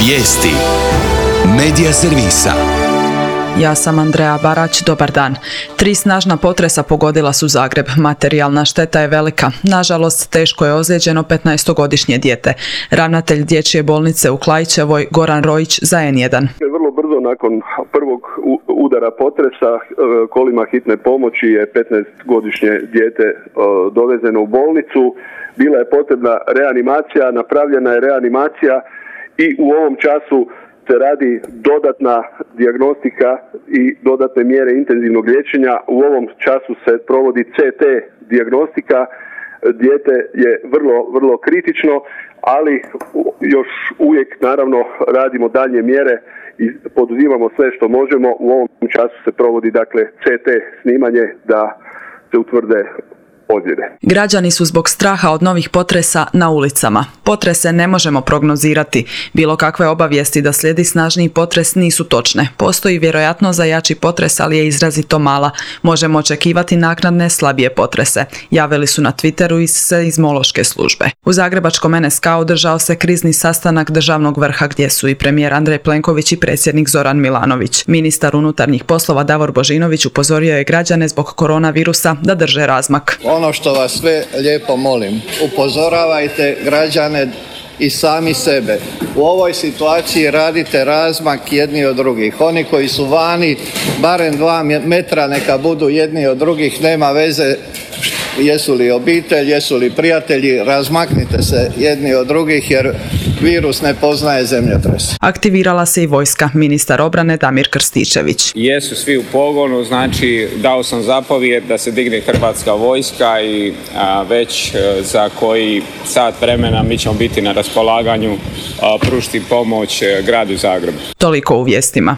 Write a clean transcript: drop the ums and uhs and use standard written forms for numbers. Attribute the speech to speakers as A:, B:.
A: Vijesti Medija servisa.
B: Ja sam Andreja Barać, dobar dan. 3 snažna potresa pogodila su Zagreb. Materijalna šteta je velika. Nažalost, teško je ozlijeđeno 15-godišnje dijete. Ravnatelj dječje bolnice u Klaićevoj, Goran Rojić, za N1.
C: Vrlo brzo nakon prvog udara potresa kolima hitne pomoći je 15-godišnje dijete dovezeno u bolnicu. Bila je potrebna reanimacija, napravljena je reanimacija i u ovom času se radi dodatna dijagnostika i dodatne mjere intenzivnog liječenja. U ovom času se provodi CT dijagnostika. Dijete je vrlo kritično, ali još uvijek naravno radimo dalje mjere i poduzimamo sve što možemo. U ovom času se provodi CT snimanje da se utvrde ozljede.
B: Građani su zbog straha od novih potresa na ulicama. Potrese ne možemo prognozirati. Bilo kakve obavijesti da slijedi snažniji potres nisu točne. Postoji vjerojatnost za jači potres, ali je izrazito mala. Možemo očekivati naknadne slabije potrese, javili su na Twitteru iz seizmološke službe. U zagrebačkom NSK održao se krizni sastanak državnog vrha gdje su i premijer Andrej Plenković i predsjednik Zoran Milanović. Ministar unutarnjih poslova Davor Božinović upozorio je građane zbog koronavirusa da drže razmak.
D: Ono što vas sve lijepo molim, upozoravajte građane i sami sebe. U ovoj situaciji radite razmak jedni od drugih. Oni koji su vani, barem 2 metra neka budu jedni od drugih, nema veze jesu li obitelj, jesu li prijatelji, razmaknite se jedni od drugih jer virus ne poznaje zemljotres.
B: Aktivirala se i vojska. Ministar obrane Damir Krstičević.
E: Jesu svi u pogonu, znači dao sam zapovijed da se digne Hrvatska vojska i već za koji sat vremena mi ćemo biti na raspolaganju pružiti pomoć gradu Zagrebu.
B: Toliko u vijestima.